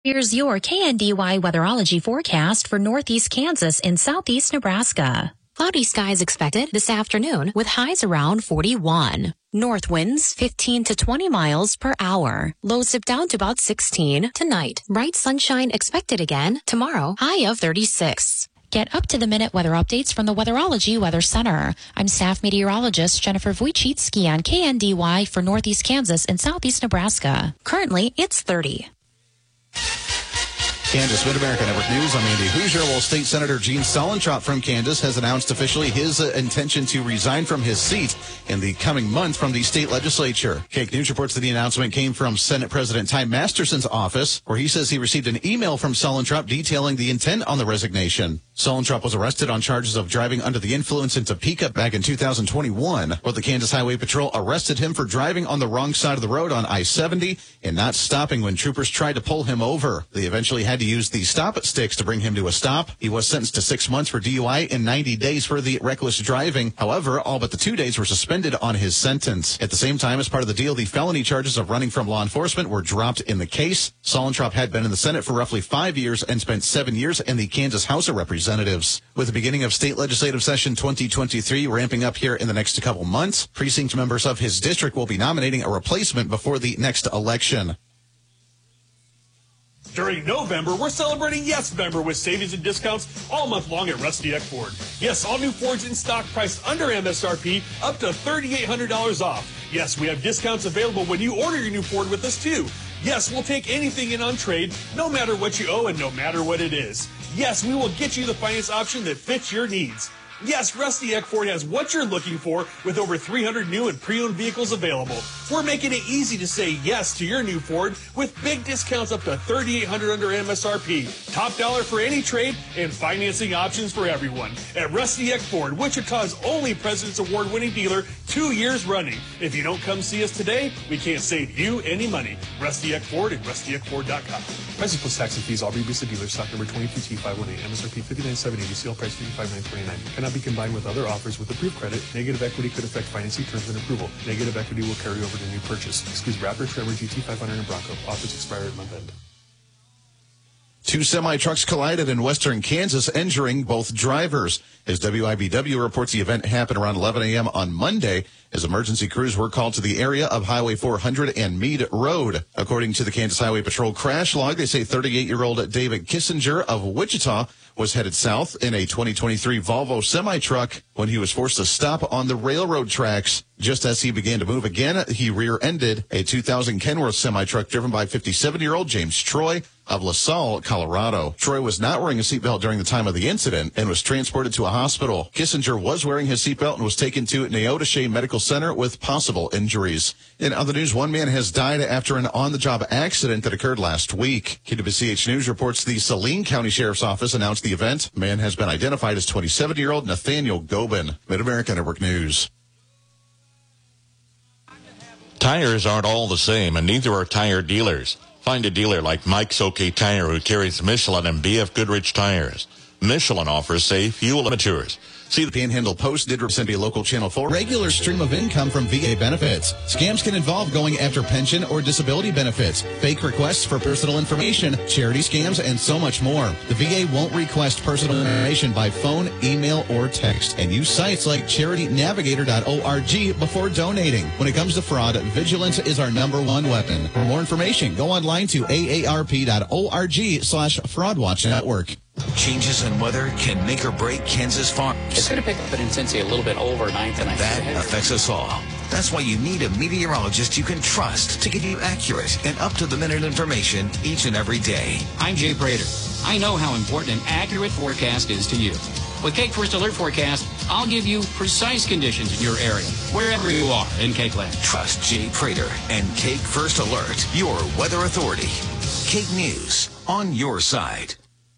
Here's your KNDY weatherology forecast for northeast Kansas and southeast Nebraska. Cloudy skies expected this afternoon with highs around 41. North winds 15 to 20 miles per hour. Lows dip down to about 16 tonight. Bright sunshine expected again tomorrow. High of 36. Get up-to-the-minute weather updates from the Weatherology Weather Center. I'm staff meteorologist Jennifer Wojcicki on KNDY for northeast Kansas and southeast Nebraska. Currently, it's 30. Kansas Mid-America Network News. I'm Andy Hoosier. Well, State Senator Gene Stollentrop from Kansas has announced officially his intention to resign from his seat in the coming month from the state legislature. KAKE News reports that the announcement came from Senate President Ty Masterson's office, where he says he received an email from Stollentrop detailing the intent on the resignation. Stollentrop was arrested on charges of driving under the influence in Topeka back in 2021, where the Kansas Highway Patrol arrested him for driving on the wrong side of the road on I-70 and not stopping when troopers tried to pull him over. They eventually had to use the stop sticks to bring him to a stop. He was sentenced to 6 months for DUI and 90 days for the reckless driving. However, all but the 2 days were suspended on his sentence. At the same time, as part of the deal, the felony charges of running from law enforcement were dropped in the case. Stollentrop had been in the Senate for roughly 5 years and spent 7 years in the Kansas House of Representatives. With the beginning of state legislative session 2023 ramping up here in the next couple months, precinct members of his district will be nominating a replacement before the next election. During November, we're celebrating Yes-Member with savings and discounts all month long at Rusty Eck Ford. Yes, all new Fords in stock priced under MSRP, up to $3,800 off. Yes, we have discounts available when you order your new Ford with us, too. Yes, we'll take anything in on trade, no matter what you owe and no matter what it is. Yes, we will get you the finance option that fits your needs. Yes, Rusty Eck Ford has what you're looking for with over 300 new and pre-owned vehicles available. We're making it easy to say yes to your new Ford with big discounts up to $3,800 under MSRP. Top dollar for any trade and financing options for everyone. At Rusty Eck Ford, Wichita's only President's Award-winning dealer 2 years running. If you don't come see us today, we can't save you any money. Rusty Eck Ford and rustyeckford.com. Prices plus tax and fees all reduced to dealer. Stock number 22T518. MSRP $59.70. Sale price $55,929. Cannot be combined with other offers with approved credit. Negative equity could affect financing terms and approval. Negative equity will carry over to new purchase. Excludes Raptor, Tremor, GT500, and Bronco. Offers expire at month end. 2 semi-trucks collided in western Kansas, injuring both drivers. As WIBW reports, the event happened around 11 a.m. on Monday as emergency crews were called to the area of Highway 400 and Meade Road. According to the Kansas Highway Patrol crash log, they say 38-year-old David Kissinger of Wichita was headed south in a 2023 Volvo semi-truck when he was forced to stop on the railroad tracks. Just as he began to move again, he rear-ended a 2000 Kenworth semi-truck driven by 57-year-old James Troy of LaSalle, Colorado. Troy was not wearing a seatbelt during the time of the incident and was transported to a hospital. Kissinger was wearing his seatbelt and was taken to Neodesha Medical Center with possible injuries. In other news, one man has died after an on-the-job accident that occurred last week. KWCH News reports the Saline County Sheriff's Office announced the event. The man has been identified as 27-year-old Nathaniel Gobin. Mid-America Network News. Tires aren't all the same, and neither are tire dealers. Find a dealer like Mike's OK Tire who carries Michelin and BF Goodrich tires. Michelin offers safe, fuel limiters. See the Panhandle Post did send a local Channel 4 regular stream of income from VA benefits. Scams can involve going after pension or disability benefits, fake requests for personal information, charity scams, and so much more. The VA won't request personal information by phone, email, or text, and use sites like charitynavigator.org before donating. When it comes to fraud, vigilance is our #1 weapon. For more information, go online to aarp.org/fraudwatchnetwork. Changes in weather can make or break Kansas farms. It's going to pick up in intensity a little bit overnight tonight. That affects us all. That's why you need a meteorologist you can trust to give you accurate and up-to-the-minute information each and every day. I'm Jay Prater. I know how important an accurate forecast is to you. With KAKE First Alert Forecast, I'll give you precise conditions in your area, wherever you are in KAKE Land. Trust Jay Prater and KAKE First Alert, your weather authority. KAKE News, on your side.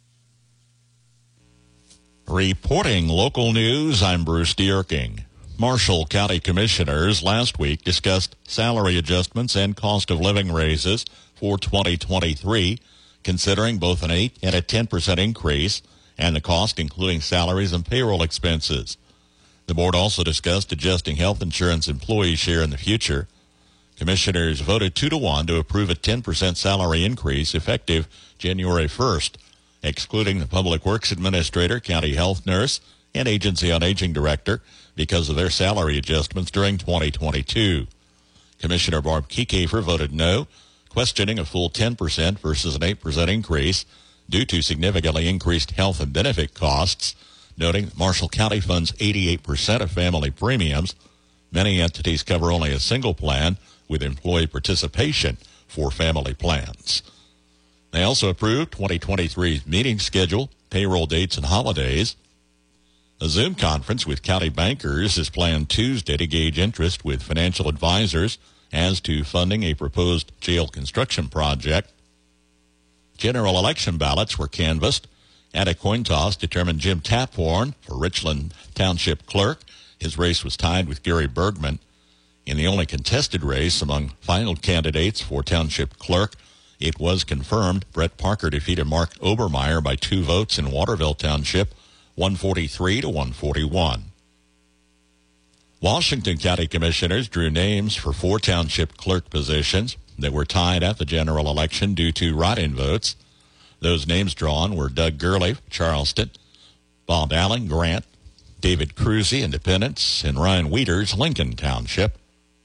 Reporting local news, I'm Bruce Dierking. Marshall County Commissioners last week discussed salary adjustments and cost of living raises for 2023, considering both an 8 and a 10% increase, and the cost including salaries and payroll expenses. The board also discussed adjusting health insurance employee share in the future. Commissioners voted 2-1 to approve a 10% salary increase effective January 1st, excluding the Public Works Administrator, County Health Nurse, and Agency on Aging Director because of their salary adjustments during 2022. Commissioner Barb Kiekefer voted no, questioning a full 10% versus an 8% increase due to significantly increased health and benefit costs, noting Marshall County funds 88% of family premiums. Many entities cover only a single plan with employee participation for family plans. They also approved 2023's meeting schedule, payroll dates, and holidays. A Zoom conference with county bankers is planned Tuesday to gauge interest with financial advisors as to funding a proposed jail construction project. General election ballots were canvassed, and a coin toss determined Jim Taphorn for Richland Township Clerk. His race was tied with Gary Bergman. In the only contested race among final candidates for Township Clerk, it was confirmed Brett Parker defeated Mark Obermeyer by 2 votes in Waterville Township, 143 to 141. Washington County Commissioners drew names for 4 township clerk positions that were tied at the general election due to write-in votes. Those names drawn were Doug Gurley, Charleston, Bob Allen, Grant, David Cruzy, Independence, and Ryan Wieters, Lincoln Township.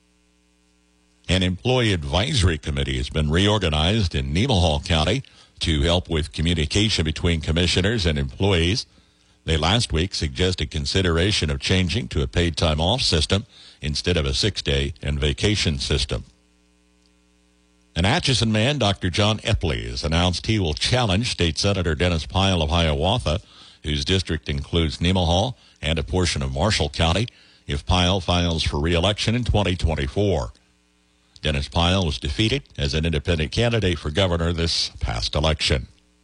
An employee advisory committee has been reorganized in Nemaha County to help with communication between commissioners and employees. They last week suggested consideration of changing to a paid time off system instead of a 6-day and vacation system. An Atchison man, Dr. John Epley, has announced he will challenge State Senator Dennis Pyle of Hiawatha, whose district includes Nemaha and a portion of Marshall County, if Pyle files for re-election in 2024. Dennis Pyle was defeated as an independent candidate for governor this past election.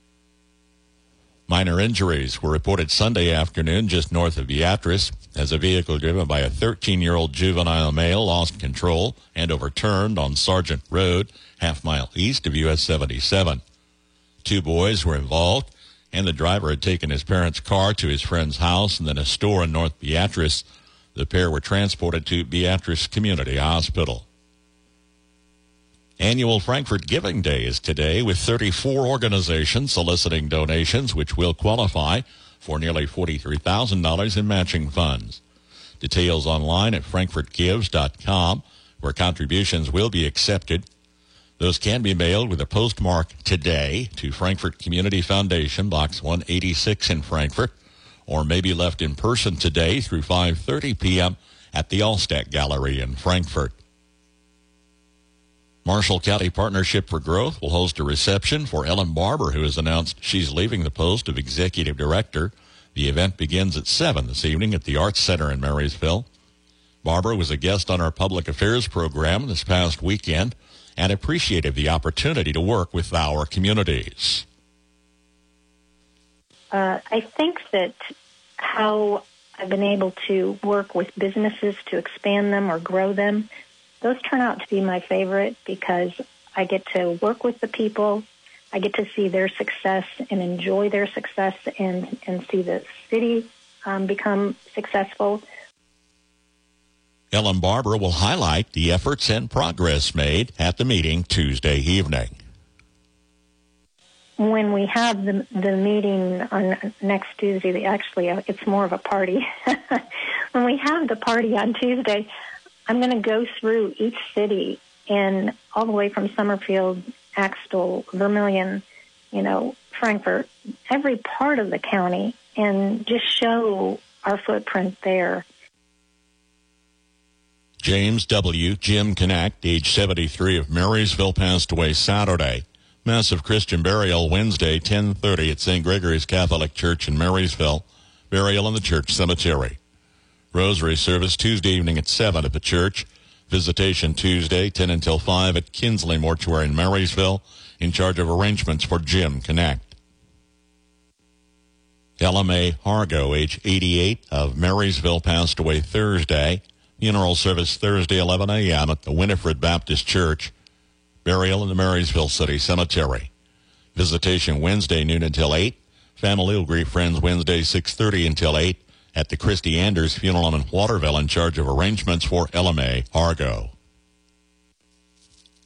Minor injuries were reported Sunday afternoon just north of Beatrice as a vehicle driven by a 13-year-old juvenile male lost control and overturned on Sargent Road, half-mile east of US 77. 2 boys were involved, and the driver had taken his parents' car to his friend's house and then a store in North Beatrice. The pair were transported to Beatrice Community Hospital. Annual Frankfort Giving Day is today, with 34 organizations soliciting donations, which will qualify for nearly $43,000 in matching funds. Details online at frankfortgives.com, where contributions will be accepted. Those can be mailed with a postmark today to Frankfort Community Foundation, Box 186 in Frankfort, or may be left in person today through 5:30 p.m. at the Allstadt Gallery in Frankfort. Marshall County Partnership for Growth will host a reception for Ellen Barber, who has announced she's leaving the post of Executive Director. The event begins at 7 this evening at the Arts Center in Marysville. Barber was a guest on our Public Affairs program this past weekend and appreciated the opportunity to work with our communities. I think that how I've been able to work with businesses to expand them or grow them, those turn out to be my favorite because I get to work with the people, I get to see their success and enjoy their success and see the city become successful. Ellen Barber will highlight the efforts and progress made at the meeting Tuesday evening. When we have the meeting on next Tuesday, actually it's more of a party. When we have the party on Tuesday, I'm going to go through each city and all the way from Summerfield, Axtell, Vermilion, Frankfort, every part of the county, and just show our footprint there. James W. Jim Connect, age 73, of Marysville, passed away Saturday. Massive Christian burial Wednesday, 10:30 at St. Gregory's Catholic Church in Marysville. Burial in the church cemetery. Rosary service Tuesday evening at 7 at the church. Visitation Tuesday, 10 until 5 at Kinsley Mortuary in Marysville, in charge of arrangements for Jim Connect. Ella Mae Hargo, age 88, of Marysville, passed away Thursday. Funeral service Thursday, 11 a.m. at the Winifred Baptist Church. Burial in the Marysville City Cemetery. Visitation Wednesday, noon until 8. Family will greet friends Wednesday, 6:30 until 8. At the Christy Anders Funeral in Waterville, in charge of arrangements for Ella Mae Hargo.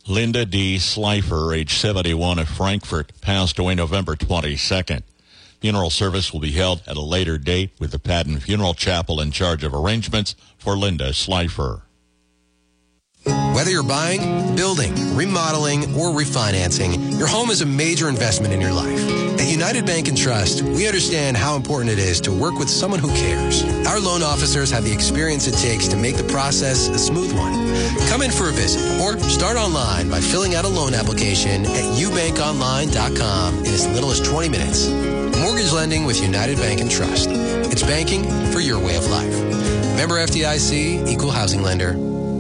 Linda D. Slifer, age 71, of Frankfort, passed away November 22nd. Funeral service will be held at a later date with the Patton Funeral Chapel in charge of arrangements for Linda Slifer. Whether you're buying, building, remodeling, or refinancing, your home is a major investment in your life. At United Bank & Trust, we understand how important it is to work with someone who cares. Our loan officers have the experience it takes to make the process a smooth one. Come in for a visit or start online by filling out a loan application at ubankonline.com in as little as 20 minutes. Mortgage lending with United Bank & Trust. It's banking for your way of life. Member FDIC, Equal Housing Lender.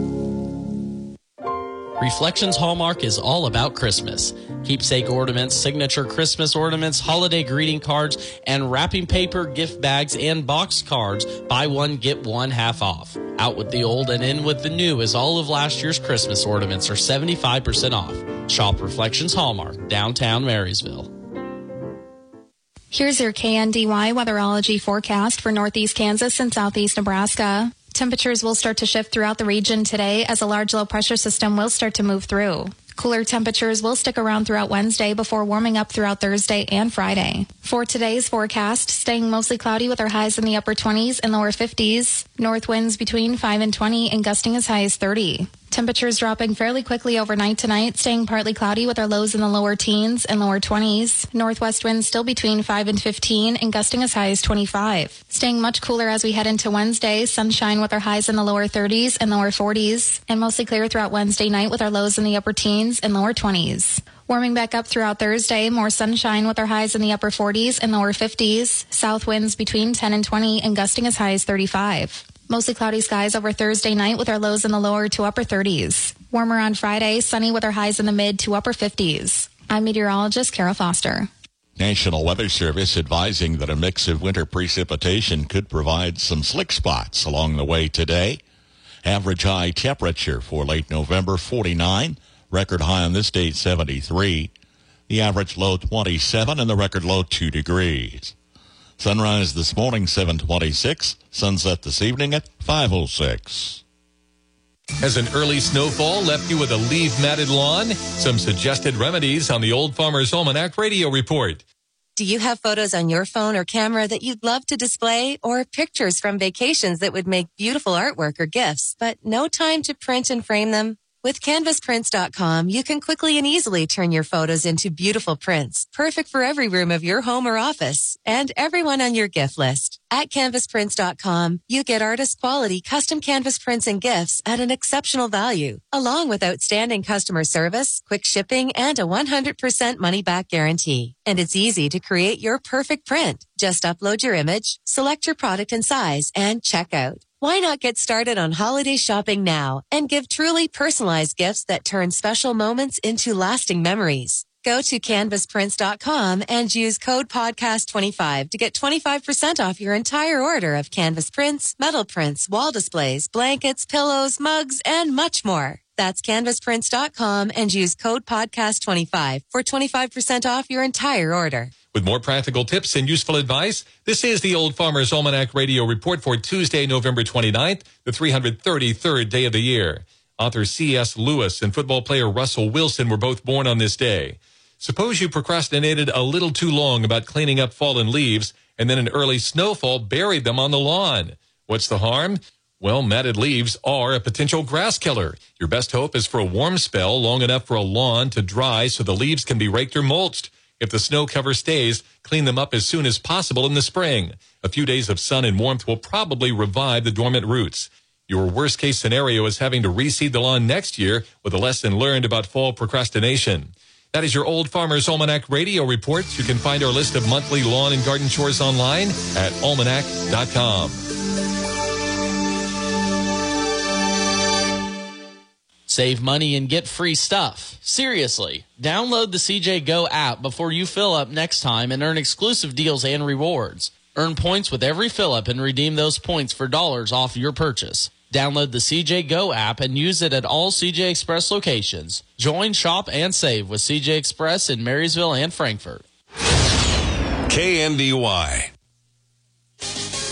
Reflections Hallmark is all about Christmas. Keepsake ornaments, signature Christmas ornaments, holiday greeting cards, and wrapping paper, gift bags, and box cards. Buy one, get one half off. Out with the old and in with the new, as all of last year's Christmas ornaments are 75% off. Shop Reflections Hallmark, downtown Marysville. Here's your KNDY weatherology forecast for northeast Kansas and southeast Nebraska. Temperatures will start to shift throughout the region today as a large low pressure system will start to move through. Cooler temperatures will stick around throughout Wednesday before warming up throughout Thursday and Friday. For today's forecast, staying mostly cloudy with our highs in the upper 20s and lower 50s. North winds between 5 and 20 and gusting as high as 30. Temperatures dropping fairly quickly overnight tonight, staying partly cloudy with our lows in the lower teens and lower 20s. Northwest winds still between 5 and 15 and gusting as high as 25. Staying much cooler as we head into Wednesday, sunshine with our highs in the lower 30s and lower 40s, and mostly clear throughout Wednesday night with our lows in the upper teens and lower 20s. Warming back up throughout Thursday, more sunshine with our highs in the upper 40s and lower 50s. South winds between 10 and 20 and gusting as high as 35. Mostly cloudy skies over Thursday night with our lows in the lower to upper 30s. Warmer on Friday, sunny with our highs in the mid to upper 50s. I'm meteorologist Carol Foster. National Weather Service advising that a mix of winter precipitation could provide some slick spots along the way today. Average high temperature for late November, 49. Record high on this date, 73. The average low, 27, and the record low, 2 degrees. Sunrise this morning, 7:26. Sunset this evening at 5:06. Has an early snowfall left you with a leaf-matted lawn? Some suggested remedies on the Old Farmer's Almanac Radio Report. Do you have photos on your phone or camera that you'd love to display, or pictures from vacations that would make beautiful artwork or gifts, but no time to print and frame them? With CanvasPrints.com, you can quickly and easily turn your photos into beautiful prints, perfect for every room of your home or office, and everyone on your gift list. At CanvasPrints.com, you get artist quality custom canvas prints and gifts at an exceptional value, along with outstanding customer service, quick shipping, and a 100% money-back guarantee. And it's easy to create your perfect print. Just upload your image, select your product and size, and check out. Why not get started on holiday shopping now and give truly personalized gifts that turn special moments into lasting memories? Go to CanvasPrints.com and use code PODCAST25 to get 25% off your entire order of canvas prints, metal prints, wall displays, blankets, pillows, mugs, and much more. That's CanvasPrints.com and use code PODCAST25 for 25% off your entire order. With more practical tips and useful advice, this is the Old Farmer's Almanac Radio Report for Tuesday, November 29th, the 333rd day of the year. Author C.S. Lewis and football player Russell Wilson were both born on this day. Suppose you procrastinated a little too long about cleaning up fallen leaves, and then an early snowfall buried them on the lawn. What's the harm? Well, matted leaves are a potential grass killer. Your best hope is for a warm spell long enough for a lawn to dry so the leaves can be raked or mulched. If the snow cover stays, clean them up as soon as possible in the spring. A few days of sun and warmth will probably revive the dormant roots. Your worst-case scenario is having to reseed the lawn next year with a lesson learned about fall procrastination. That is your Old Farmer's Almanac Radio Report. You can find our list of monthly lawn and garden chores online at almanac.com. Save money and get free stuff. Seriously, download the CJ Go app before you fill up next time and earn exclusive deals and rewards. Earn points with every fill up and redeem those points for dollars off your purchase. Download the CJ Go app and use it at all CJ Express locations. Join, shop, and save with CJ Express in Marysville and Frankfort. KNDY.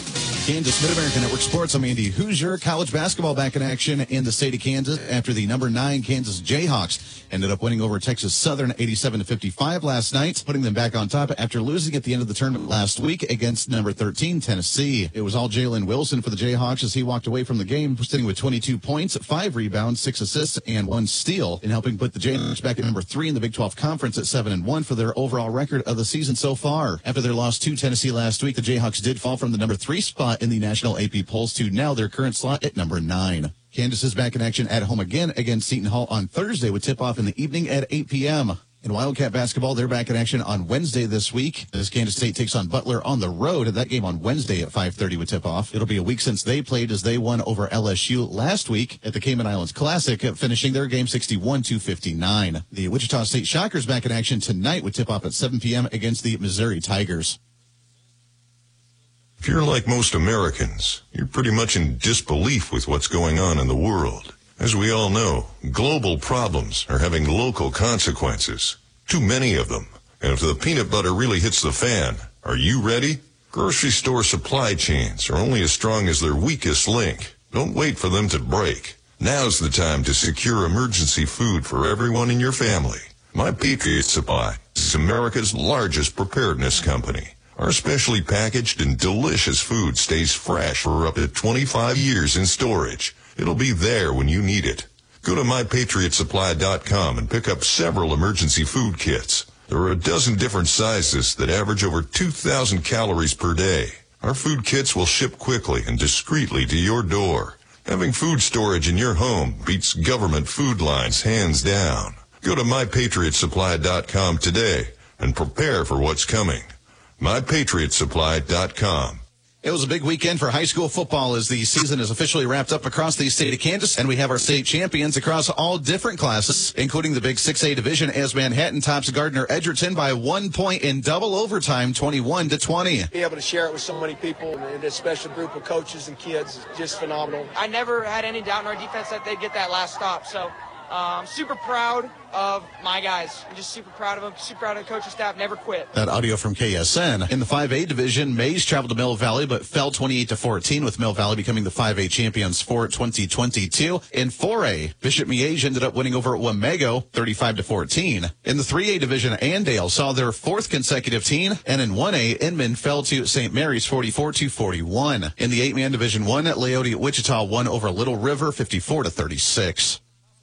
Kansas Mid-American Network Sports. I'm Andy Hoosier. College basketball back in action in the state of Kansas after the number 9 Kansas Jayhawks ended up winning over Texas Southern 87-55 last night, putting them back on top after losing at the end of the tournament last week against number 13 Tennessee. It was all Jalen Wilson for the Jayhawks as he walked away from the game, sitting with 22 points, 5 rebounds, 6 assists, and 1 steal, in helping put the Jayhawks back at number 3 in the Big 12 Conference at 7-1 for their overall record of the season so far. After their loss to Tennessee last week, the Jayhawks did fall from the number 3 spot in the national AP polls to now their current slot at number 9. Kansas is back in action at home again against Seton Hall on Thursday with tip-off in the evening at 8 p.m. In Wildcat basketball, they're back in action on Wednesday this week as Kansas State takes on Butler on the road. That game on Wednesday at 5:30 with tip-off. It'll be a week since they played as they won over LSU last week at the Cayman Islands Classic, finishing their game 61-59. The Wichita State Shockers back in action tonight with tip-off at 7 p.m. against the Missouri Tigers. If you're like most Americans, you're pretty much in disbelief with what's going on in the world. As we all know, global problems are having local consequences. Too many of them. And if the peanut butter really hits the fan, are you ready? Grocery store supply chains are only as strong as their weakest link. Don't wait for them to break. Now's the time to secure emergency food for everyone in your family. My Patriot Supply is America's largest preparedness company. Our specially packaged and delicious food stays fresh for up to 25 years in storage. It'll be there when you need it. Go to MyPatriotSupply.com and pick up several emergency food kits. There are a dozen different sizes that average over 2,000 calories per day. Our food kits will ship quickly and discreetly to your door. Having food storage in your home beats government food lines hands down. Go to MyPatriotSupply.com today and prepare for what's coming. MyPatriotSupply.com. It was a big weekend for high school football as the season is officially wrapped up across the state of Kansas, and we have our state champions across all different classes, including the Big 6A division as Manhattan tops Gardner Edgerton by 1 point in double overtime, 21-20. Be able to share it with so many people and this special group of coaches and kids is just phenomenal. I never had any doubt in our defense that they'd get that last stop, so I'm super proud of my guys. I'm just super proud of them, super proud of the coaching staff, never quit. That audio from KSN. In the 5A division, Mays traveled to Mill Valley but fell 28-14, with Mill Valley becoming the 5A champions for 2022. In 4A, Bishop Miege ended up winning over Wamego 35-14. In the 3A division, Andale saw their 4th consecutive teen, and in 1A, Inman fell to St. Mary's 44-41. In the 8-man division 1, Leote Wichita won over Little River 54-36.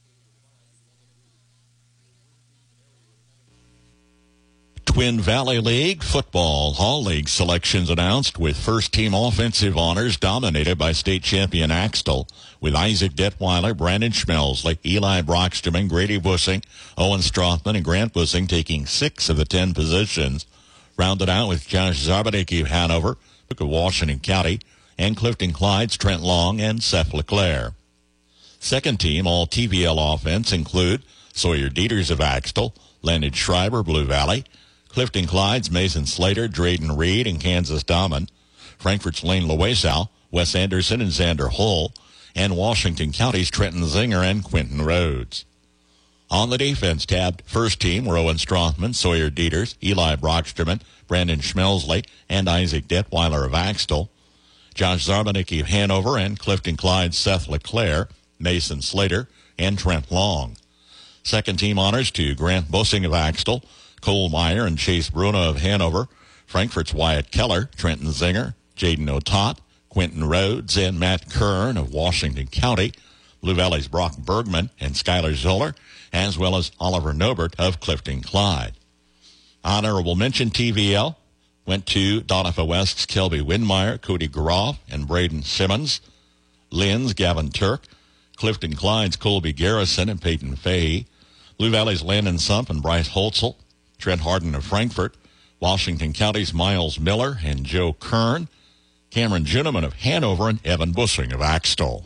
Twin Valley League Football Hall League selections announced, with first-team offensive honors dominated by state champion Axtell, with Isaac Detweiler, Brandon Schmelsley, Eli Brockstrom, Grady Bussing, Owen Strothman, and Grant Bussing taking 6 of the 10 positions. Rounded out with Josh Zarbadicki of Hanover, Duke of Washington County, and Clifton Clyde's Trent Long and Seth LeClaire. Second-team all TVL offense include Sawyer Dieters of Axtell, Leonard Schreiber, Blue Valley, Clifton Clyde's Mason Slater, Drayden Reed, and Kansas Dahman, Frankfort's Lane Loesow, Wes Anderson and Xander Hull, and Washington County's Trenton Zinger and Quentin Rhodes. On the defense tab, first team were Owen Strothman, Sawyer Dieters, Eli Brockstrom, Brandon Schmelsley, and Isaac Detweiler of Axtell, Josh Zarbadicki of Hanover, and Clifton Clyde's Seth LeClaire, Mason Slater, and Trent Long. Second team honors to Grant Bussing of Axtell, Cole Meyer and Chase Bruno of Hanover, Frankfort's Wyatt Keller, Trenton Zinger, Jaden Otot, Quentin Rhodes, and Matt Kern of Washington County, Blue Valley's Brock Bergman and Skylar Zoller, as well as Oliver Nobert of Clifton Clyde. Honorable mention TVL went to Donovan West's Kelby Windmeyer, Cody Groff, and Braden Simmons, Lynn's Gavin Turk, Clifton Clyde's Colby Garrison and Peyton Fahey, Blue Valley's Landon Sump and Bryce Holtzel, Trent Harden of Frankfort, Washington County's Miles Miller and Joe Kern, Cameron Ginneman of Hanover, and Evan Bussing of Axtell.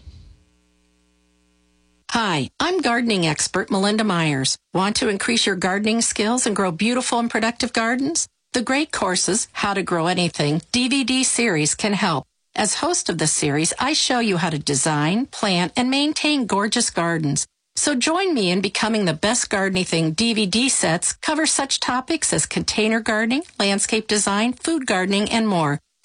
Hi, I'm gardening expert Melinda Myers. Want to increase your gardening skills and grow beautiful and productive gardens? The great courses, How to Grow Anything DVD series can help. As host of the series, I show you how to design, plant, and maintain gorgeous gardens. So join me in becoming the best gardening thing. DVD sets cover such topics as container gardening, landscape design, food gardening, and more.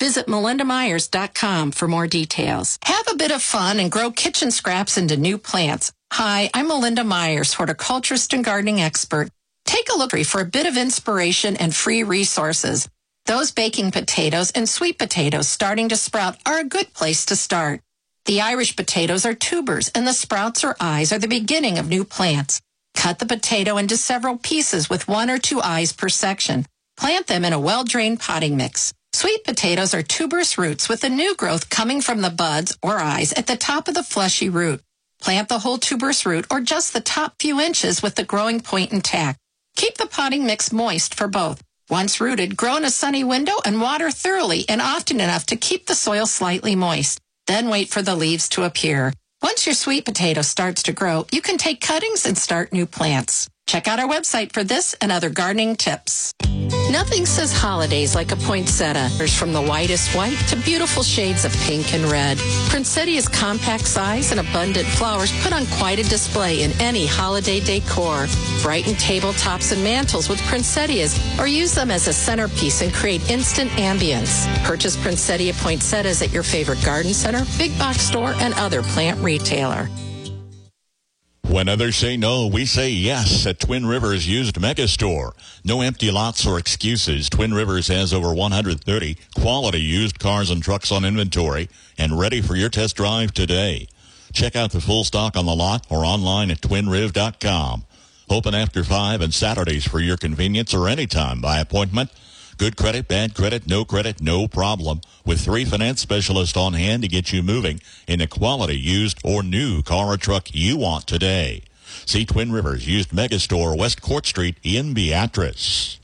Visit melindamyers.com for more details. Have a bit of fun and grow kitchen scraps into new plants. Hi, I'm Melinda Myers, horticulturist and gardening expert. Take a look for a bit of inspiration and free resources. Those baking potatoes and sweet potatoes starting to sprout are a good place to start. The Irish potatoes are tubers, and the sprouts or eyes are the beginning of new plants. Cut the potato into several pieces with 1 or 2 eyes per section. Plant them in a well-drained potting mix. Sweet potatoes are tuberous roots with the new growth coming from the buds or eyes at the top of the fleshy root. Plant the whole tuberous root or just the top few inches with the growing point intact. Keep the potting mix moist for both. Once rooted, grow in a sunny window and water thoroughly and often enough to keep the soil slightly moist. Then wait for the leaves to appear. Once your sweet potato starts to grow, you can take cuttings and start new plants. Check out our website for this and other gardening tips. Nothing says holidays like a poinsettia. There's from the whitest white to beautiful shades of pink and red. Poinsettia's compact size and abundant flowers put on quite a display in any holiday decor. Brighten tabletops and mantels with poinsettias or use them as a centerpiece and create instant ambience. Purchase poinsettia poinsettias at your favorite garden center, big box store, and other plant retailer. When others say no, we say yes at Twin Rivers Used Megastore. No empty lots or excuses. Twin Rivers has over 130 quality used cars and trucks on inventory and ready for your test drive today. Check out the full stock on the lot or online at twinriv.com. Open after 5 and Saturdays for your convenience or anytime by appointment. Good credit, bad credit, no problem. With 3 finance specialists on hand to get you moving in a quality used or new car or truck you want today. See Twin Rivers Used Megastore, West Court Street in Beatrice.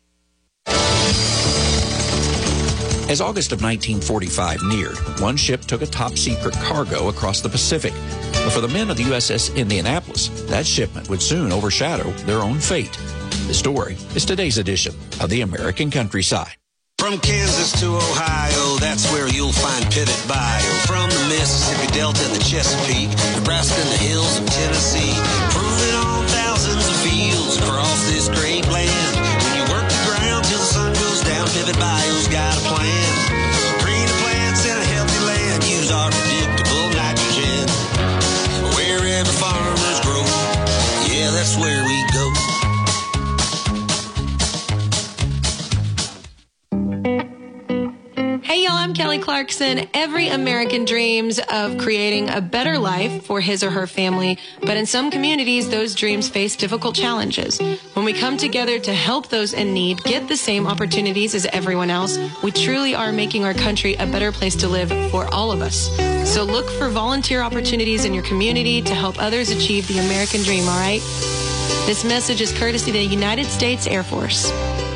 As August of 1945 neared, one ship took a top-secret cargo across the Pacific. But for the men of the USS Indianapolis, that shipment would soon overshadow their own fate. The story is today's edition of the American Countryside. From Kansas to Ohio, that's where you'll find Pivot Bio. From the Mississippi Delta and the Chesapeake, Nebraska and the hills of Tennessee, proving on thousands of fields across this great land. When you work the ground till the sun goes down, Pivot Bio's got a plan. Greener plants in a healthy land, use our predictable nitrogen. Wherever farmers grow, yeah, that's where we go. Hey y'all, I'm Kelly Clarkson. Every American dreams of creating a better life for his or her family, but in some communities, those dreams face difficult challenges. When we come together to help those in need get the same opportunities as everyone else, we truly are making our country a better place to live for all of us. So look for volunteer opportunities in your community to help others achieve the American dream, all right? This message is courtesy of the United States Air Force.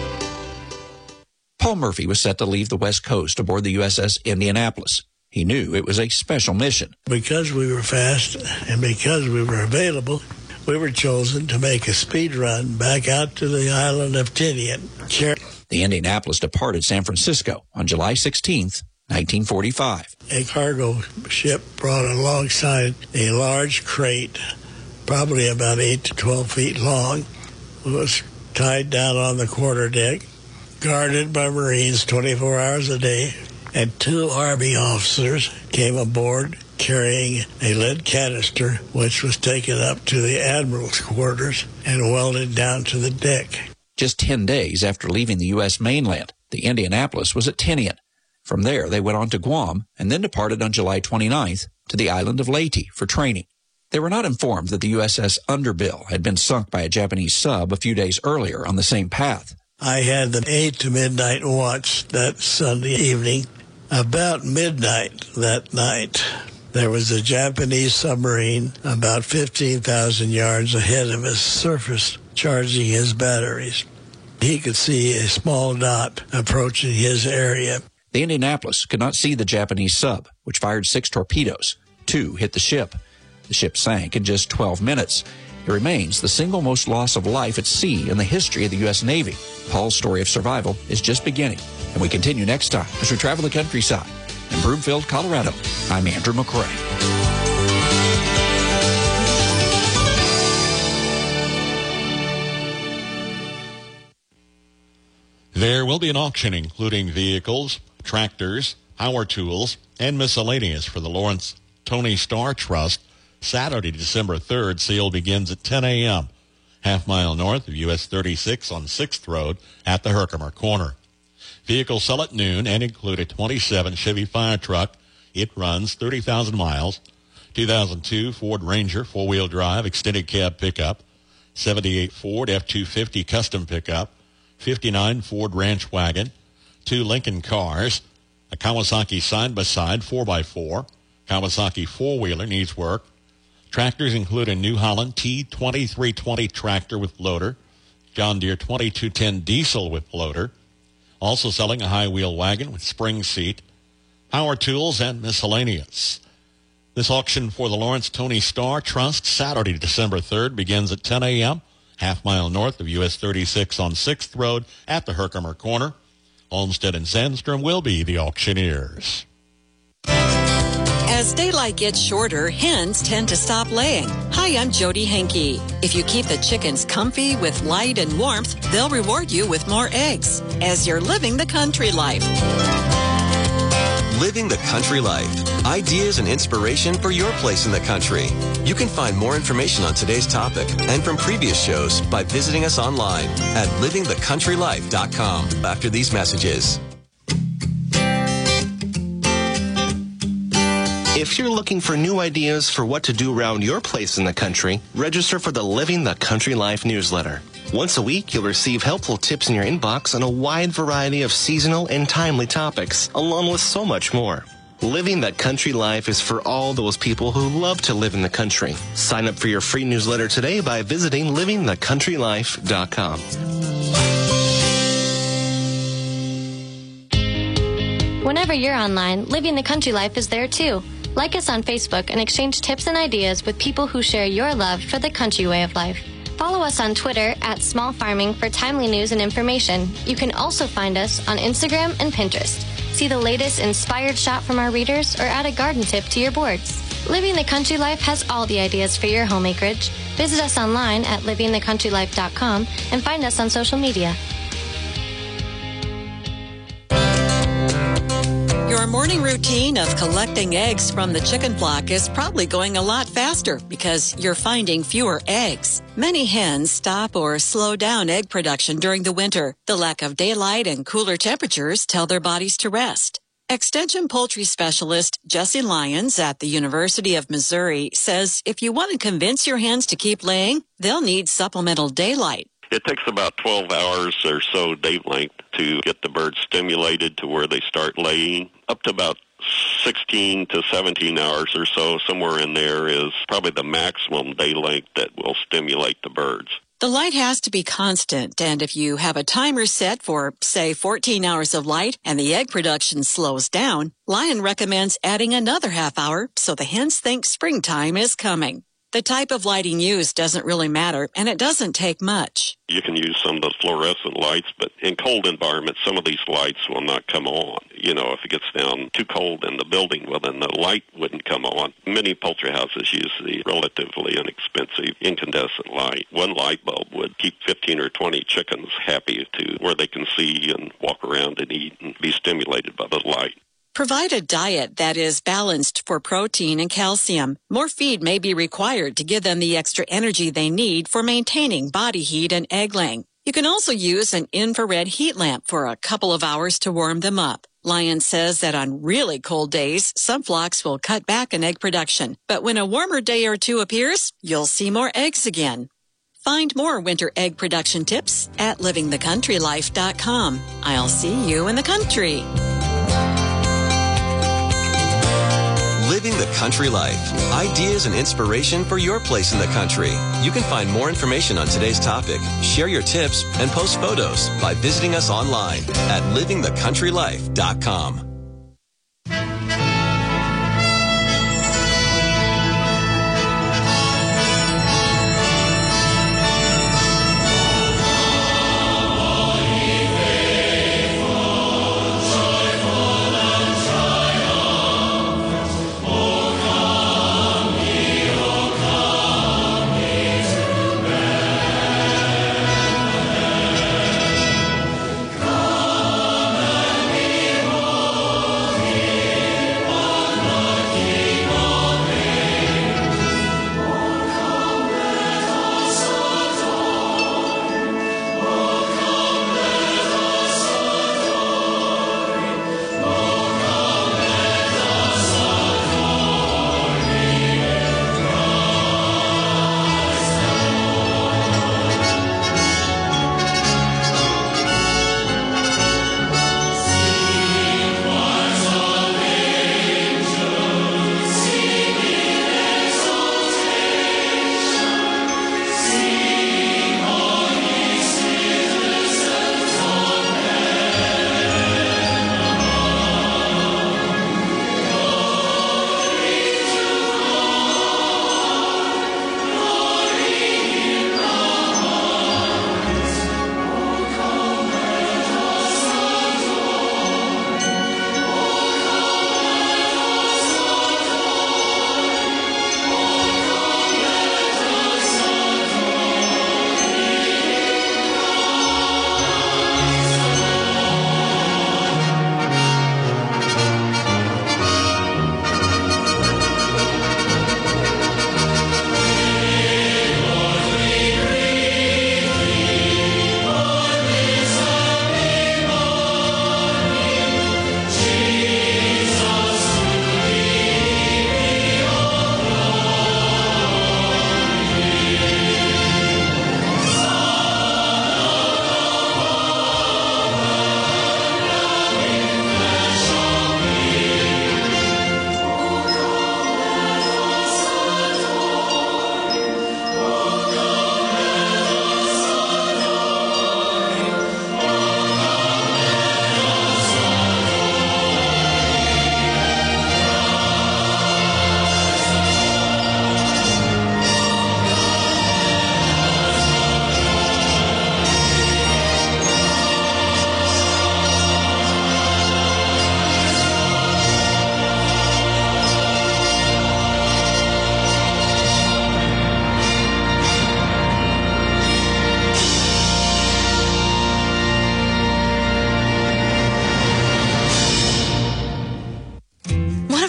Paul Murphy was set to leave the West Coast aboard the USS Indianapolis. He knew it was a special mission. Because we were fast and because we were available, we were chosen to make a speed run back out to the island of Tinian. The Indianapolis departed San Francisco on July 16th, 1945. A cargo ship brought alongside a large crate, probably about 8 to 12 feet long. It was tied down on the quarterdeck, guarded by Marines 24 hours a day, and 2 Army officers came aboard carrying a lead canister, which was taken up to the Admiral's quarters and welded down to the deck. Just 10 days after leaving the U.S. mainland, the Indianapolis was at Tinian. From there, they went on to Guam and then departed on July 29th to the island of Leyte for training. They were not informed that the USS Underbill had been sunk by a Japanese sub a few days earlier on the same path. I had the 8 to midnight watch that Sunday evening. About midnight that night, there was a Japanese submarine about 15,000 yards ahead of his surface charging his batteries. He could see a small dot approaching his area. The Indianapolis could not see the Japanese sub, which fired 6 torpedoes. 2 hit the ship. The ship sank in just 12 minutes. It remains the single most loss of life at sea in the history of the U.S. Navy. Paul's story of survival is just beginning, and we continue next time as we travel the countryside. In Broomfield, Colorado, I'm Andrew McCrae. There will be an auction including vehicles, tractors, power tools, and miscellaneous for the Lawrence Tony Starr Trust. Saturday, December 3rd, sale begins at 10 a.m. half-mile north of US 36 on 6th Road at the Herkimer Corner. Vehicles sell at noon and include a 27 Chevy fire truck. It runs 30,000 miles. 2002 Ford Ranger four-wheel drive extended cab pickup. 78 Ford F-250 custom pickup. 59 Ford Ranch wagon. 2 Lincoln cars. A Kawasaki side-by-side 4x4. Kawasaki four-wheeler needs work. Tractors include a New Holland T2320 tractor with loader. John Deere 2210 diesel with loader. Also selling a high-wheel wagon with spring seat, power tools, and miscellaneous. This auction for the Lawrence Tony Starr Trust, Saturday, December 3rd, begins at 10 a.m., half-mile north of US 36 on 6th Road at the Herkimer Corner. Olmsted and Sandstrom will be the auctioneers. As daylight gets shorter, hens tend to stop laying. Hi, I'm Jody Henke. If you keep the chickens comfy with light and warmth, they'll reward you with more eggs as you're living the country life. Living the country life. Ideas and inspiration for your place in the country. You can find more information on today's topic and from previous shows by visiting us online at livingthecountrylife.com after these messages. If you're looking for new ideas for what to do around your place in the country, register for the Living the Country Life newsletter. Once a week, you'll receive helpful tips in your inbox on a wide variety of seasonal and timely topics, along with so much more. Living the Country Life is for all those people who love to live in the country. Sign up for your free newsletter today by visiting livingthecountrylife.com. Whenever you're online, Living the Country Life is there too. Like us on Facebook and exchange tips and ideas with people who share your love for the country way of life. Follow us on Twitter at Small Farming for timely news and information. You can also find us on Instagram and Pinterest. See the latest inspired shot from our readers or add a garden tip to your boards. Living the Country Life has all the ideas for your home acreage. Visit us online at livingthecountrylife.com and find us on social media. Your morning routine of collecting eggs from the chicken flock is probably going a lot faster because you're finding fewer eggs. Many hens stop or slow down egg production during the winter. The lack of daylight and cooler temperatures tell their bodies to rest. Extension poultry specialist Jesse Lyons at the University of Missouri says if you want to convince your hens to keep laying, they'll need supplemental daylight. It takes about 12 hours or so day length to get the birds stimulated to where they start laying. Up to about 16 to 17 hours or so, somewhere in there, is probably the maximum day length that will stimulate the birds. The light has to be constant, and if you have a timer set for, say, 14 hours of light and the egg production slows down, Lyon recommends adding another half hour so the hens think springtime is coming. The type of lighting used doesn't really matter, and it doesn't take much. You can use some of the fluorescent lights, but in cold environments, some of these lights will not come on. You know, if it gets down too cold in the building, well, then the light wouldn't come on. Many poultry houses use the relatively inexpensive incandescent light. One light bulb would keep 15 or 20 chickens happy to where they can see and walk around and eat and be stimulated by the light. Provide a diet that is balanced for protein and calcium. More feed may be required to give them the extra energy they need for maintaining body heat and egg laying. You can also use an infrared heat lamp for a couple of hours to warm them up. Lyon says that on really cold days, some flocks will cut back on egg production. But when a warmer day or two appears, you'll see more eggs again. Find more winter egg production tips at livingthecountrylife.com. I'll see you in the country. Living the Country Life. Ideas and inspiration for your place in the country. You can find more information on today's topic, share your tips, and post photos by visiting us online at livingthecountrylife.com.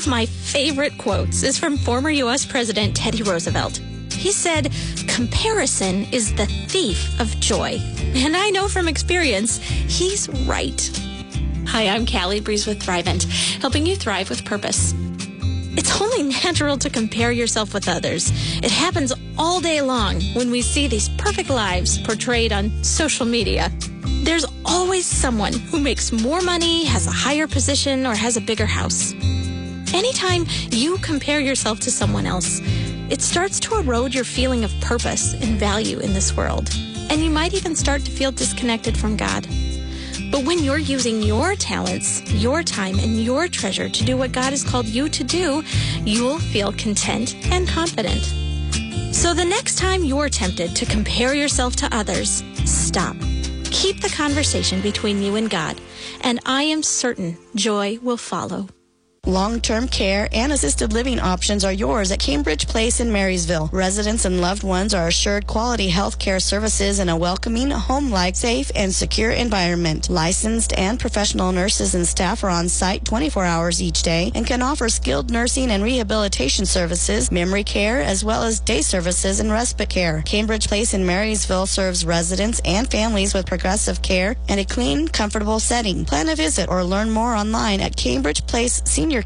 of my favorite quotes is from former U.S. President Teddy Roosevelt. He said, "Comparison is the thief of joy." And I know from experience, he's right. Hi, I'm Callie Breeze with Thrivent, helping you thrive with purpose. It's only natural to compare yourself with others. It happens all day long when we see these perfect lives portrayed on social media. There's always someone who makes more money, has a higher position, or has a bigger house. Anytime you compare yourself to someone else, it starts to erode your feeling of purpose and value in this world. And you might even start to feel disconnected from God. But when you're using your talents, your time, and your treasure to do what God has called you to do, you'll feel content and confident. So the next time you're tempted to compare yourself to others, stop. Keep the conversation between you and God, and I am certain joy will follow. Long-term care and assisted living options are yours at Cambridge Place in Marysville. Residents and loved ones are assured quality health care services in a welcoming, home-like, safe, and secure environment. Licensed and professional nurses and staff are on site 24 hours each day and can offer skilled nursing and rehabilitation services, memory care, as well as day services and respite care. Cambridge Place in Marysville serves residents and families with progressive care and a clean, comfortable setting. Plan a visit or learn more online at CambridgePlaceSeniorCare.com.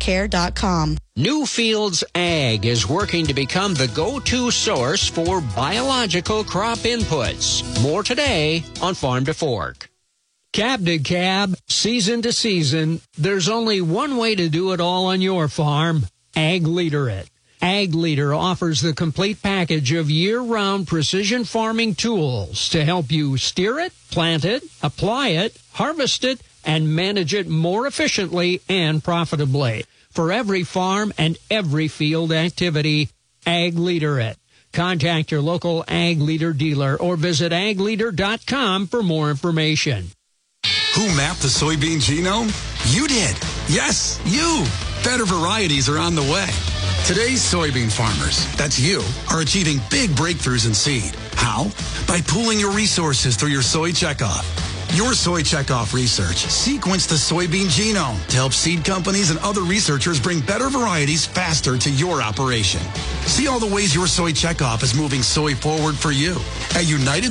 Newfields Ag is working to become the go-to source for biological crop inputs. More today on Farm to Fork. Cab to cab, season to season, there's only one way to do it all on your farm. Ag Leader It. Ag Leader offers the complete package of year-round precision farming tools to help you steer it, plant it, apply it, harvest it, and manage it more efficiently and profitably. For every farm and every field activity, Ag Leader It. Contact your local Ag Leader dealer or visit agleader.com for more information. Who mapped the soybean genome? You did. Yes, you. Better varieties are on the way. Today's soybean farmers, that's you, are achieving big breakthroughs in seed. How? By pooling your resources through your Soy Checkoff. Your Soy Checkoff research sequenced the soybean genome to help seed companies and other researchers bring better varieties faster to your operation. See all the ways your Soy Checkoff is moving soy forward for you at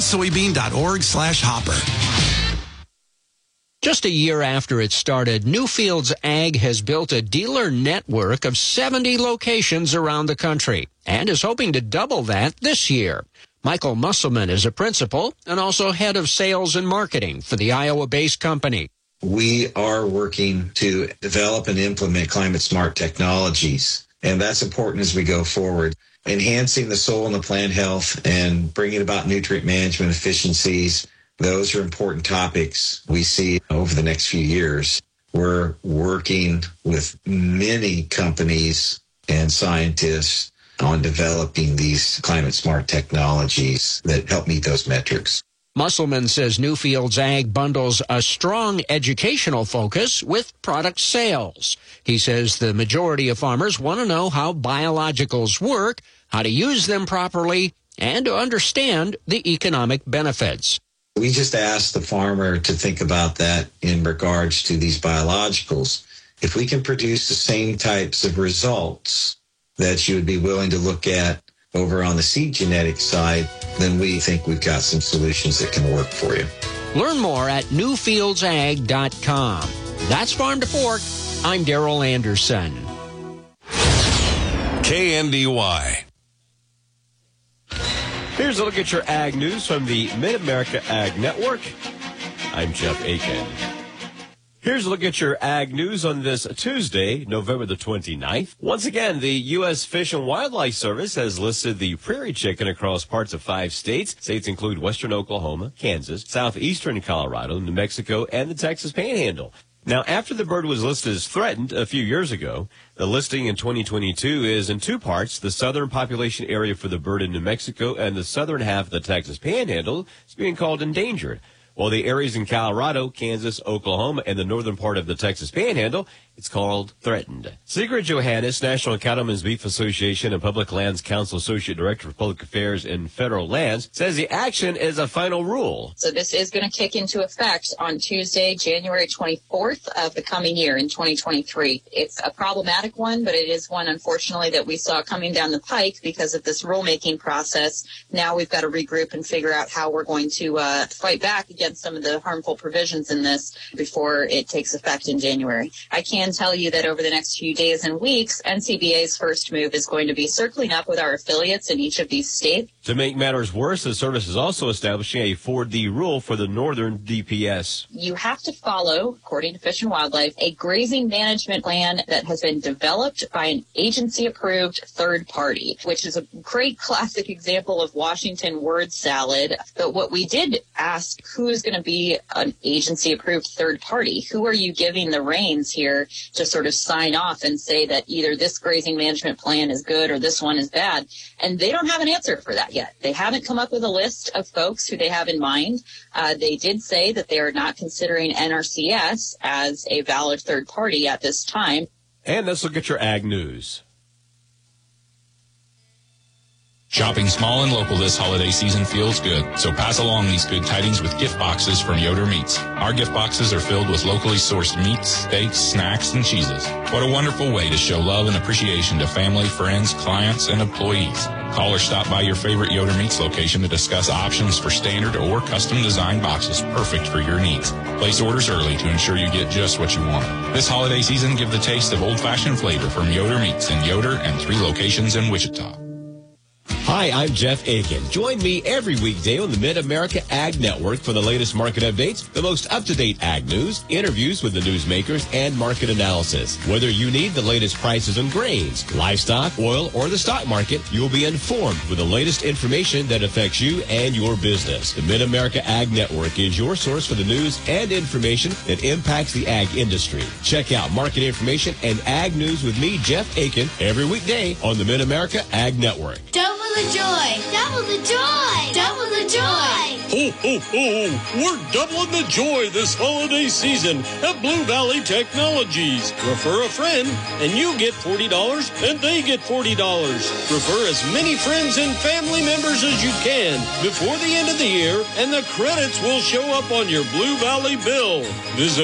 unitedsoybean.org/hopper. Just a year after it started, Newfields Ag has built a dealer network of 70 locations around the country and is hoping to double that this year. Michael Musselman is a principal and also head of sales and marketing for the Iowa-based company. We are working to develop and implement climate-smart technologies, and that's important as we go forward. Enhancing the soil and the plant health and bringing about nutrient management efficiencies, those are important topics we see over the next few years. We're working with many companies and scientists on developing these climate-smart technologies that help meet those metrics. Musselman says Newfields Ag bundles a strong educational focus with product sales. He says the majority of farmers want to know how biologicals work, how to use them properly, and to understand the economic benefits. We just asked the farmer to think about that in regards to these biologicals. If we can produce the same types of results that you would be willing to look at over on the seed genetics side, then we think we've got some solutions that can work for you. Learn more at newfieldsag.com. That's Farm to Fork. I'm Darrell Anderson. KNDY. Here's a look at your ag news from the Mid-America Ag Network. I'm Jeff Aiken. Here's a look at your ag news on this Tuesday, November the 29th. Once again, the U.S. Fish and Wildlife Service has listed the prairie chicken across parts of 5 states. States include western Oklahoma, Kansas, southeastern Colorado, New Mexico, and the Texas Panhandle. Now, after the bird was listed as threatened a few years ago, the listing in 2022 is in 2 parts. The southern population area for the bird in New Mexico and the southern half of the Texas Panhandle is being called endangered. while the areas in Colorado, Kansas, Oklahoma, and the northern part of the Texas Panhandle, it's called threatened. Sigrid Johannes, National Cattlemen's Beef Association and Public Lands Council Associate Director of Public Affairs and Federal Lands, says the action is a final rule. So this is going to kick into effect on Tuesday, January 24th of the coming year in 2023. It's a problematic one, but it is one, unfortunately, that we saw coming down the pike because of this rulemaking process. Now we've got to regroup and figure out how we're going to fight back against some of the harmful provisions in this before it takes effect in January. I can tell you that over the next few days and weeks, NCBA's first move is going to be circling up with our affiliates in each of these states. To make matters worse, the service is also establishing a 4D rule for the northern DPS. You have to follow, according to Fish and Wildlife, a grazing management plan that has been developed by an agency-approved third party, which is a great classic example of Washington word salad. But what we did ask, who is going to be an agency-approved third party? Who are you giving the reins here to sort of sign off and say that either this grazing management plan is good or this one is bad? And they don't have an answer for that yet. They haven't come up with a list of folks who they have in mind. They did say that they are not considering NRCS as a valid third party at this time. And let's look at your ag news. Shopping small and local this holiday season feels good, so pass along these good tidings with gift boxes from Yoder Meats. Our gift boxes are filled with locally sourced meats, steaks, snacks, and cheeses. What a wonderful way to show love and appreciation to family, friends, clients, and employees. Call or stop by your favorite Yoder Meats location to discuss options for standard or custom-designed boxes perfect for your needs. Place orders early to ensure you get just what you want. This holiday season, give the taste of old-fashioned flavor from Yoder Meats in Yoder and 3 locations in Wichita. Hi, I'm Jeff Aiken. Join me every weekday on the Mid-America Ag Network for the latest market updates, the most up-to-date ag news, interviews with the newsmakers, and market analysis. Whether you need the latest prices on grains, livestock, oil, or the stock market, you'll be informed with the latest information that affects you and your business. The Mid-America Ag Network is your source for the news and information that impacts the ag industry. Check out market information and ag news with me, Jeff Aiken, every weekday on the Mid-America Ag Network. Double the joy! Double the joy! Double the joy! Ho, ho, ho! We're doubling the joy this holiday season at Blue Valley Technologies. Refer a friend, and you get $40, and they get $40. Refer as many friends and family members as you can before the end of the year, and the credits will show up on your Blue Valley bill. Visit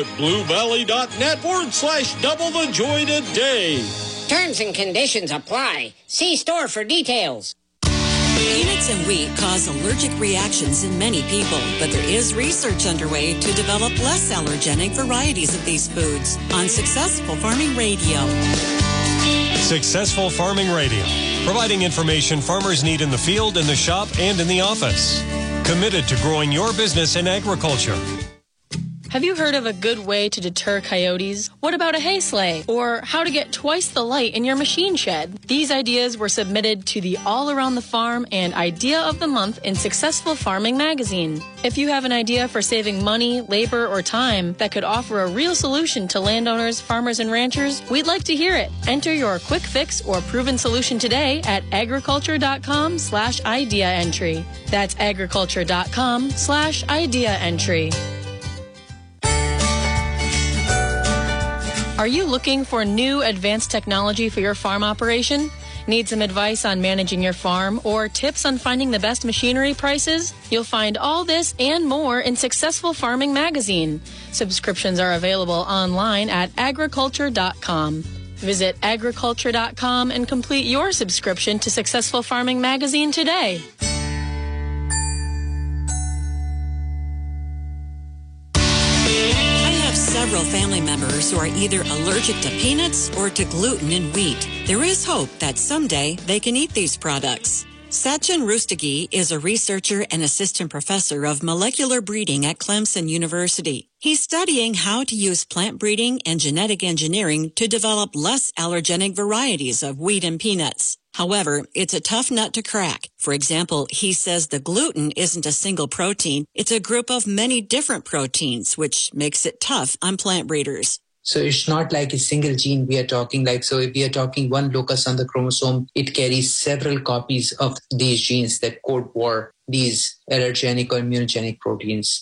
bluevalley.net/double the joy today. Terms and conditions apply. See store for details. Peanuts and wheat cause allergic reactions in many people, but there is research underway to develop less allergenic varieties of these foods on Successful Farming Radio. Successful Farming Radio, providing information farmers need in the field, in the shop, and in the office. Committed to growing your business in agriculture. Have you heard of a good way to deter coyotes? What about a hay sleigh? Or how to get twice the light in your machine shed? These ideas were submitted to the All Around the Farm and Idea of the Month in Successful Farming magazine. If you have an idea for saving money, labor, or time that could offer a real solution to landowners, farmers, and ranchers, we'd like to hear it. Enter your quick fix or proven solution today at agriculture.com/idea entry. That's agriculture.com/idea entry. Are you looking for new advanced technology for your farm operation? Need some advice on managing your farm or tips on finding the best machinery prices? You'll find all this and more in Successful Farming magazine. Subscriptions are available online at agriculture.com. Visit agriculture.com and complete your subscription to Successful Farming magazine today. Several family members who are either allergic to peanuts or to gluten in wheat. There is hope that someday they can eat these products. Sachin Rustagi is a researcher and assistant professor of molecular breeding at Clemson University. He's studying how to use plant breeding and genetic engineering to develop less allergenic varieties of wheat and peanuts. However, it's a tough nut to crack. For example, he says the gluten isn't a single protein. It's a group of many different proteins, which makes it tough on plant breeders. So it's not like a single gene we are talking like. So if we are talking one locus on the chromosome, it carries several copies of these genes that code for these allergenic or immunogenic proteins.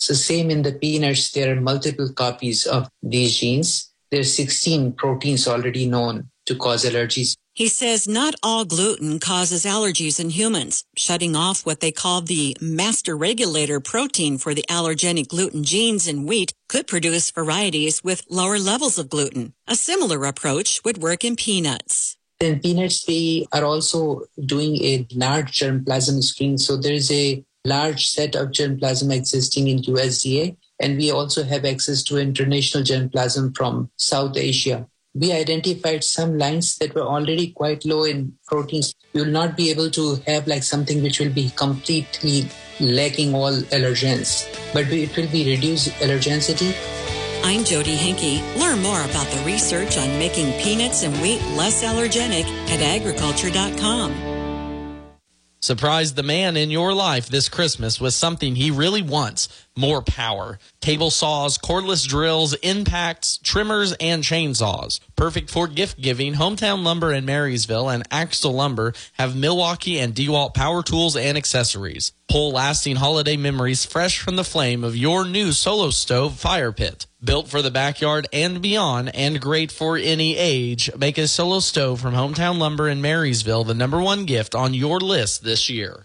So same in the peanuts, there are multiple copies of these genes. There are 16 proteins already known to cause allergies. He says not all gluten causes allergies in humans. Shutting off what they call the master regulator protein for the allergenic gluten genes in wheat could produce varieties with lower levels of gluten. A similar approach would work in peanuts. In peanuts, we are also doing a large germplasm screen. So there is a large set of germplasm existing in USDA, and we also have access to international germplasm from South Asia. We identified some lines that were already quite low in proteins. You will not be able to have like something which will be completely lacking all allergens, but it will be reduced allergenicity. I'm Jody Henke. Learn more about the research on making peanuts and wheat less allergenic at agriculture.com. Surprise the man in your life this Christmas with something he really wants: more power. Table saws, cordless drills, impacts, trimmers, and chainsaws. Perfect for gift giving, Hometown Lumber in Marysville and Axtell Lumber have Milwaukee and DeWalt power tools and accessories. Pull lasting holiday memories fresh from the flame of your new Solo Stove fire pit. Built for the backyard and beyond, and great for any age, make a Solo Stove from Hometown Lumber in Marysville the #1 gift on your list this year.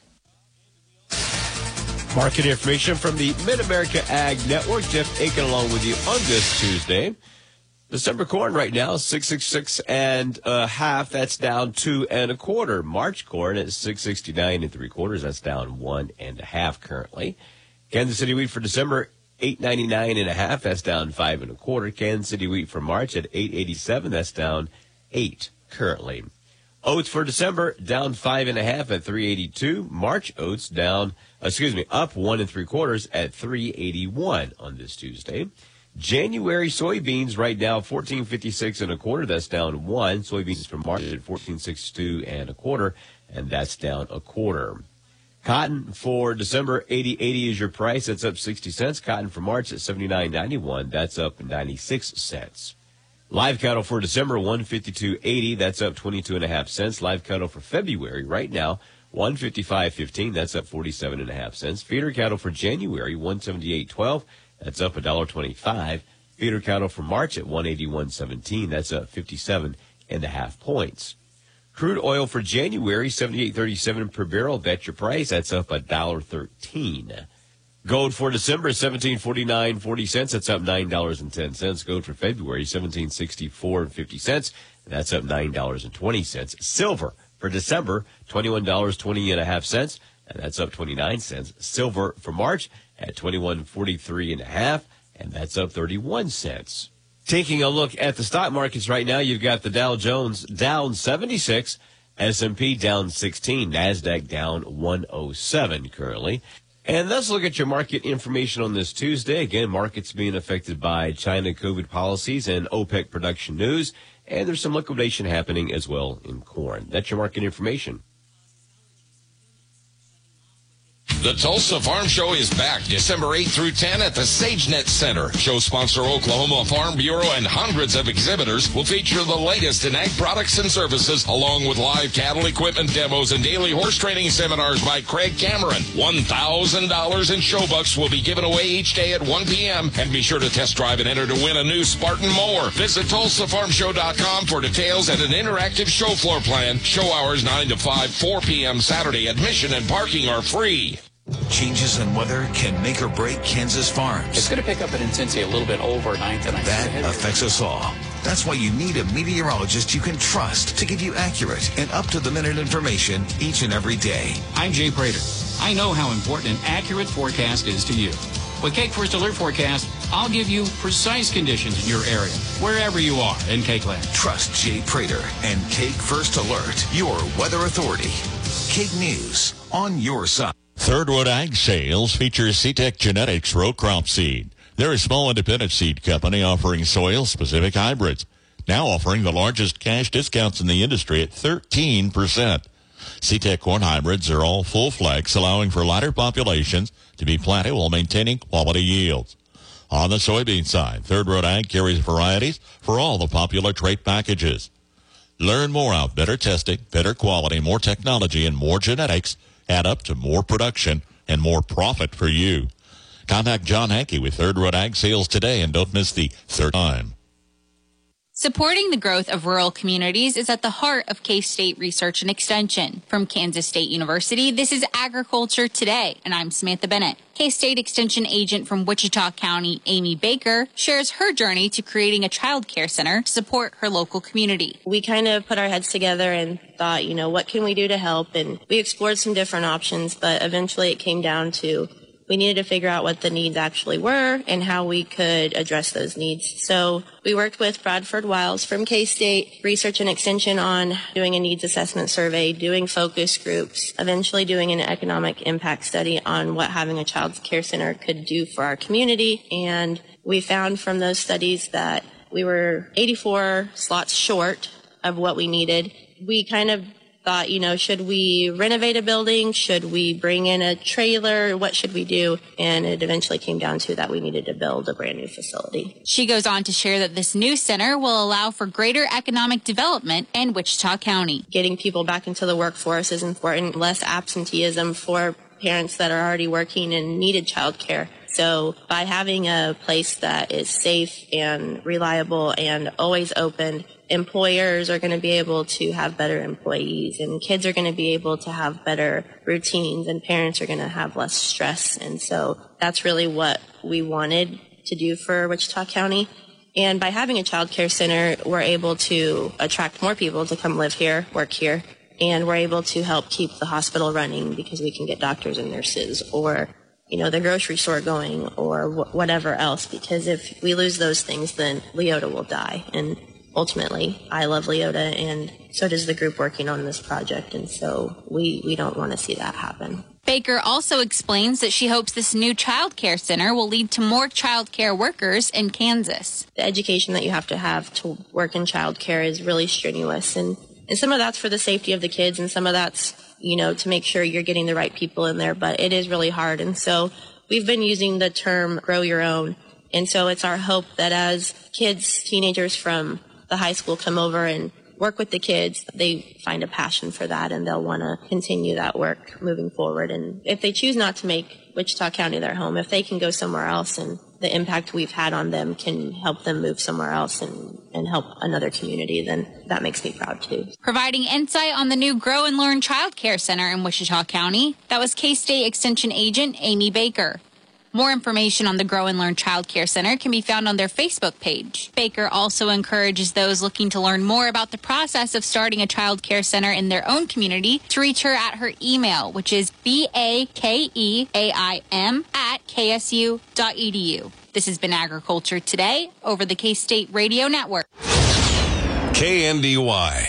Market information from the Mid-America Ag Network. Jeff Aiken along with you on this Tuesday. December corn right now, 666 and a half. That's down 2 1/4. March corn at 669 3/4. That's down 1 1/2 currently. Kansas City wheat for December, 899 and a half. That's down 5 1/4. Kansas City wheat for March at 887. That's down 8 currently. Oats for December down 5 1/2 at 382. March oats up 1 3/4 at 381 on this Tuesday. January soybeans right now 1456 1/4. That's down 1. Soybeans for March at 1462 1/4, and that's down 1/4. Cotton for December 80.80 is your price. That's up 60 cents. Cotton for March at 79.91. That's up 96 cents. Live cattle for December 152.80. That's up 22.5 cents. Live cattle for February right now 155.15. That's up 47.5 cents. Feeder cattle for January 178.12. That's up $1.25. Feeder cattle for March at 181.17. That's up 57.5 points. Crude oil for January 78.37 per barrel. That's your price. That's up $1.13. Gold for December 17.49.40 cents. That's up $9.10. Gold for February 17.64.50 cents. That's up $9.20. Silver for December $21.20.5 and that's up 29 cents. Silver for March at 21.43.5 and that's up 31 cents. Taking a look at the stock markets right now, you've got the Dow Jones down 76, S&P down 16, NASDAQ down 107 currently. And let's look at your market information on this Tuesday. Again, markets being affected by China COVID policies and OPEC production news. And there's some liquidation happening as well in corn. That's your market information. The Tulsa Farm Show is back December 8 through 10 at the SageNet Center. Show sponsor Oklahoma Farm Bureau and hundreds of exhibitors will feature the latest in ag products and services, along with live cattle equipment demos and daily horse training seminars by Craig Cameron. $1,000 in show bucks will be given away each day at 1 p.m. And be sure to test drive and enter to win a new Spartan mower. Visit TulsaFarmShow.com for details and an interactive show floor plan. Show hours 9 to 5, 4 p.m. Saturday. Admission and parking are free. Changes in weather can make or break Kansas farms. It's going to pick up in intensity a little bit overnight tonight. That affects us all. That's why you need a meteorologist you can trust to give you accurate and up-to-the-minute information each and every day. I'm Jay Prater. I know how important an accurate forecast is to you. With Cake First Alert Forecast, I'll give you precise conditions in your area, wherever you are in Cake Land. Trust Jay Prater and Cake First Alert, your weather authority. Cake News, on your side. Third Road Ag Sales features C-Tech Genetics row crop seed. They're a small independent seed company offering soil-specific hybrids, now offering the largest cash discounts in the industry at 13%. C-Tech corn hybrids are all full flex, allowing for lighter populations to be planted while maintaining quality yields. On the soybean side, Third Road Ag carries varieties for all the popular trait packages. Learn more how better testing, better quality, more technology, and more genetics add up to more production and more profit for you. Contact John Hankey with Third Road Ag Sales today and don't miss the third time. Supporting the growth of rural communities is at the heart of K-State Research and Extension. From Kansas State University, this is Agriculture Today, and I'm Samantha Bennett. K-State Extension agent from Wichita County, Amy Baker, shares her journey to creating a child care center to support her local community. We kind of put our heads together and thought, what can we do to help? And we explored some different options, but eventually it came down to we needed to figure out what the needs actually were and how we could address those needs. So we worked with Bradford Wiles from K-State Research and Extension on doing a needs assessment survey, doing focus groups, eventually doing an economic impact study on what having a child care center could do for our community. And we found from those studies that we were 84 slots short of what we needed. We kind of thought, should we renovate a building? Should we bring in a trailer? What should we do? And it eventually came down to that we needed to build a brand new facility. She goes on to share that this new center will allow for greater economic development in Wichita County. Getting people back into the workforce is important. Less absenteeism for parents that are already working and needed childcare. So by having a place that is safe and reliable and always open, employers are going to be able to have better employees and kids are going to be able to have better routines and parents are going to have less stress. And so that's really what we wanted to do for Wichita County. And by having a child care center, we're able to attract more people to come live here, work here, and we're able to help keep the hospital running because we can get doctors and nurses or the grocery store going or whatever else, because if we lose those things, then Leota will die. And ultimately, I love Leota, and so does the group working on this project. And so we don't want to see that happen. Baker also explains that she hopes this new child care center will lead to more child care workers in Kansas. The education that you have to work in child care is really strenuous. And some of that's for the safety of the kids, and some of that's to make sure you're getting the right people in there, but it is really hard. And so we've been using the term grow your own. And so it's our hope that as kids, teenagers from the high school come over and work with the kids, they find a passion for that and they'll want to continue that work moving forward. And if they choose not to make Wichita County their home, if they can go somewhere else and the impact we've had on them can help them move somewhere else and help another community, then that makes me proud too. Providing insight on the new Grow and Learn Child Care Center in Wichita County, that was K-State Extension agent Amy Baker. More information on the Grow and Learn Child Care Center can be found on their Facebook page. Baker also encourages those looking to learn more about the process of starting a child care center in their own community to reach her at her email, which is bakeaim@ksu.edu. This has been Agriculture Today over the K-State Radio Network. KNDY.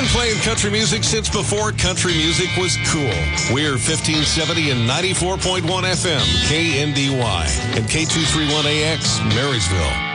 playing country music since before country music was cool. We're 1570 and 94.1 FM, KNDY, and K231AX, Marysville.